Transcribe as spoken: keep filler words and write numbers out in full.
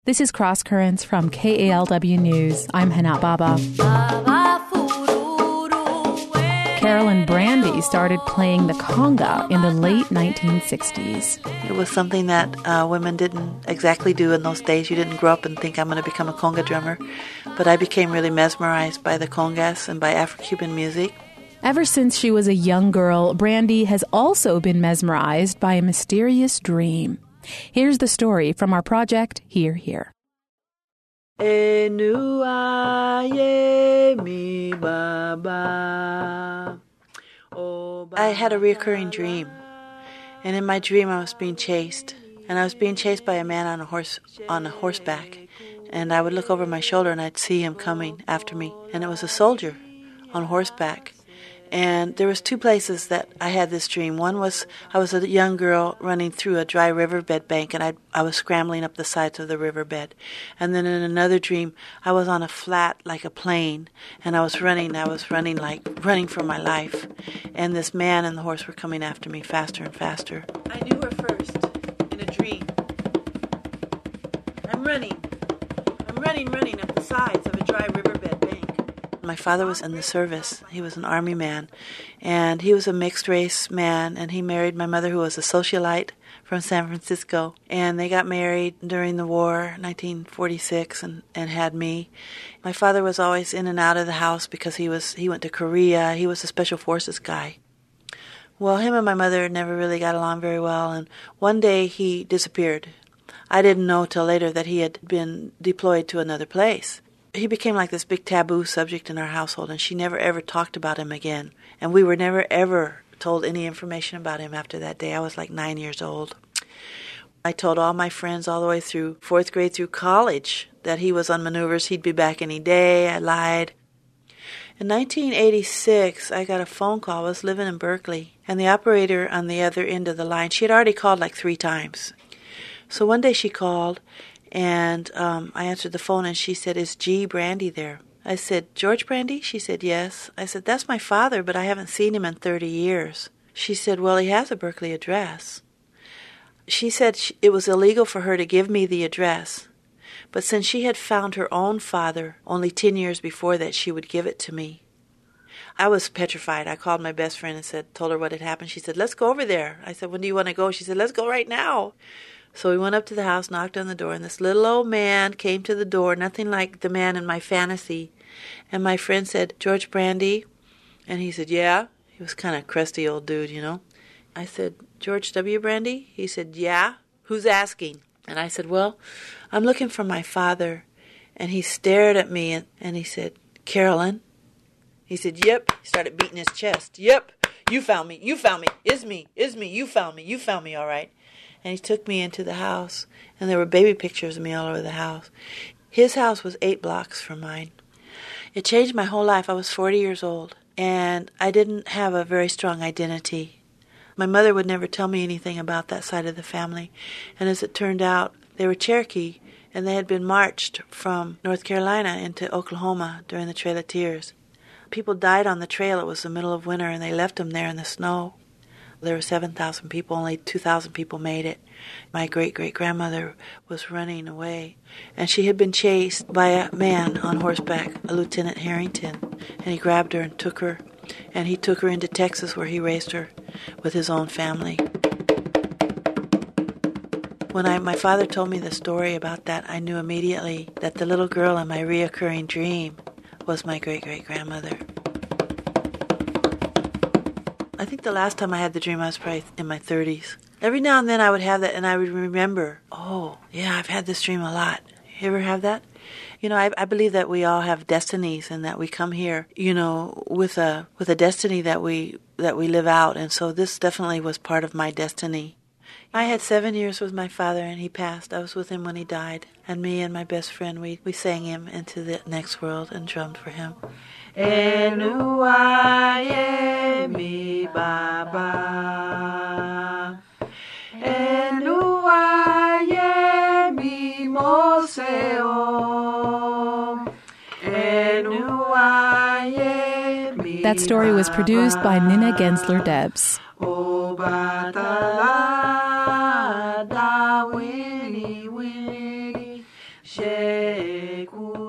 This is Cross Currents from K A L W News. I'm Hana Baba. Carolyn Brandy started playing the conga in the late nineteen sixties. It was something that uh, women didn't exactly do in those days. You didn't grow up and think, I'm going to become a conga drummer. But I became really mesmerized by the congas and by Afro-Cuban music. Ever since she was a young girl, Brandy has also been mesmerized by a mysterious dream. Here's the story from our project, Hear Here. I had a recurring dream, and in my dream I was being chased, and I was being chased by a man on a horse on a horseback, and I would look over my shoulder and I'd see him coming after me, and it was a soldier on horseback. And there was two places that I had this dream. One was I was a young girl running through a dry riverbed bank, and I I was scrambling up the sides of the riverbed. And then in another dream, I was on a flat like a plane, and I was running. I was running like running for my life. And this man and the horse were coming after me faster and faster. I knew her first in a dream. I'm running. I'm running, running up the sides of a dry riverbed bank. My father was in the service. He was an army man, and he was a mixed-race man, and he married my mother, who was a socialite from San Francisco, and they got married during the war, nineteen forty-six, and, and had me. My father was always in and out of the house because he was he went to Korea. He was a special forces guy. Well, him and my mother never really got along very well, and one day he disappeared. I didn't know till later that he had been deployed to another place. He became like this big taboo subject in our household, and she never ever talked about him again. And we were never ever told any information about him after that day. I was like nine years old. I told all my friends all the way through fourth grade through college that he was on maneuvers. He'd be back any day. I lied. In nineteen eighty-six, I got a phone call. I was living in Berkeley, and the operator on the other end of the line, she had already called like three times. So one day she called, and um, I answered the phone, and she said, "Is G. Brandy there?" I said, "George Brandy?" She said, "Yes." I said, "That's my father, but I haven't seen him in thirty years. She said, "Well, he has a Berkeley address." She said it was illegal for her to give me the address, but since she had found her own father only ten years before that, she would give it to me. I was petrified. I called my best friend and said, told her what had happened. She said, "Let's go over there." I said, "When do you want to go?" She said, "Let's go right now." So we went up to the house, knocked on the door, and this little old man came to the door, nothing like the man in my fantasy. And my friend said, "George Brandy?" And he said, "Yeah." He was kind of crusty old dude, you know. I said, "George W. Brandy?" He said, "Yeah." "Who's asking?" And I said, "Well, I'm looking for my father." And he stared at me, and, and he said, "Carolyn?" He said, "Yep." He started beating his chest. "Yep, you found me, you found me, is me, is me, you found me, you found me, all right." And he took me into the house, and there were baby pictures of me all over the house. His house was eight blocks from mine. It changed my whole life. I was forty years old, and I didn't have a very strong identity. My mother would never tell me anything about that side of the family, and as it turned out, they were Cherokee, and they had been marched from North Carolina into Oklahoma during the Trail of Tears. People died on the trail. It was the middle of winter, and they left them there in the snow. There were seven thousand people, only two thousand people made it. My great-great-grandmother was running away, and she had been chased by a man on horseback, a Lieutenant Harrington, and he grabbed her and took her, and he took her into Texas where he raised her with his own family. When I, my father told me the story about that, I knew immediately that the little girl in my reoccurring dream was my great-great-grandmother. I think the last time I had the dream, I was probably in my thirties. Every now and then I would have that, and I would remember, oh, yeah, I've had this dream a lot. You ever have that? You know, I, I believe that we all have destinies, and that we come here, you know, with a with a destiny that we that we live out. And so this definitely was part of my destiny. I had seven years with my father, and he passed. I was with him when he died. And me and my best friend, we, we sang him into the next world and drummed for him. Enuaye mi baba, Enuaye mi moseo, Enuaye mi. That story was produced by Nina Gensler-Debs. O batala da winnie winnie Shekula